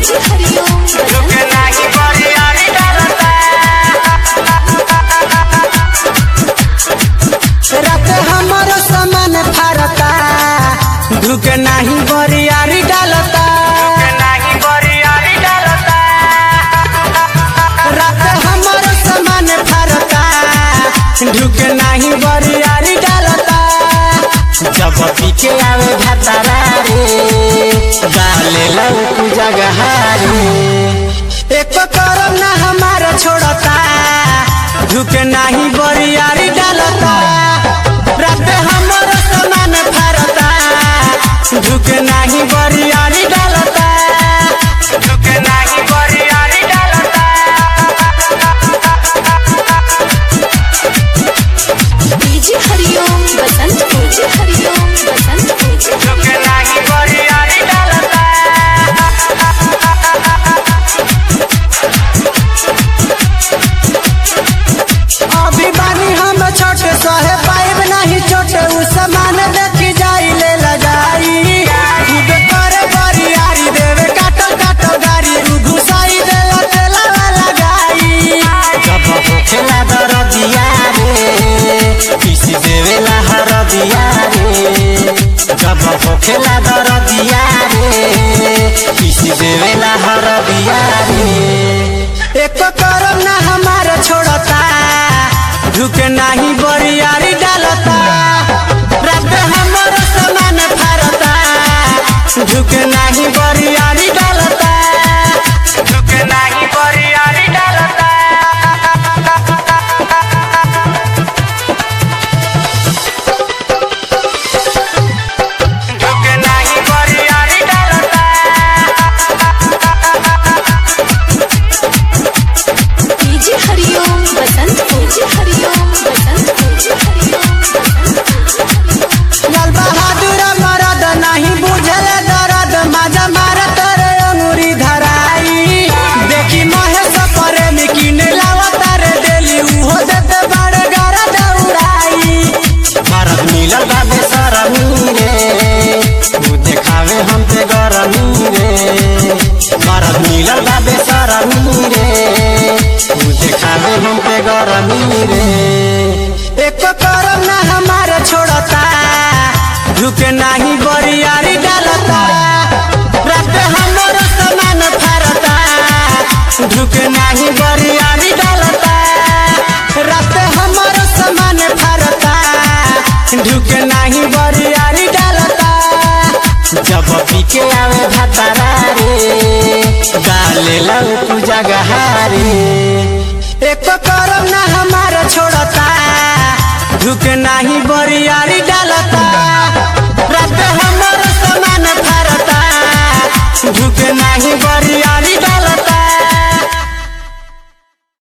झुके नाही बरियारी डालता। रात हमारो सामान फारता झुके नाही बरियारी डालता। झुके नाही बरियारी डालता। रात हमारो सामान फारता झुके नाही बरियारी डालता। जब पीछे आवे भतारा रे डाले लऊ जगह रे। एक करम ना हमारा छोड़ता झुके नाही बरियारी डालता। रात हमारो सामान फारता झुके नाही बरियारी डालता। झुके नाही बरियारी डालता। झुके नाही बरियारी डालता। अभी बानी हम छोटे सहे पाइब नहीं छोटे उ सामान देखी जाई ले लगाई। खुद करे बरियारी देवे काटो काटो गाड़ी उ घुसाई देला तेला लगाई। जब होखेला दरदिया रे किसी देवेला हरदिया रे। जब होखेला दरदिया रे किसी देवेला हरदिया रे। एक करम ना हमारा छोड़ता झुके नाही बरियारी डालता। रात हमारा सामान फारता झुके नाही बरियारी डालता। झुके नाही बरियारी डालता। झुके नाही बरियारी डालता। लाल बहादुर मरद नहीं बुझल दर्द माजा मारत रे अंगूरी धराई। देखी महेश प्रेमी किने लावत रे डेली उहो देते बड़े गरद उड़ाई। मरद मिलल बाबे सरमी रे तू देखावे हम पे गरमी रे। मरद मिलल बाबे सरमी रे तू देखावे हम पे गरमी रे। एक करम ना हमारा छोड़ता झुके नाही बरियारी डालता। रात हमारा सामान फारता झुके नाही बरियारी डालता। रात हमारा सामान फारता झुके नाही बरियारी डालता। जब पीछे आवे भतारा रे डाले लऊ जगह रे। एक करम ना हमारा छोड़ता झुके नाही बरियारी डालता।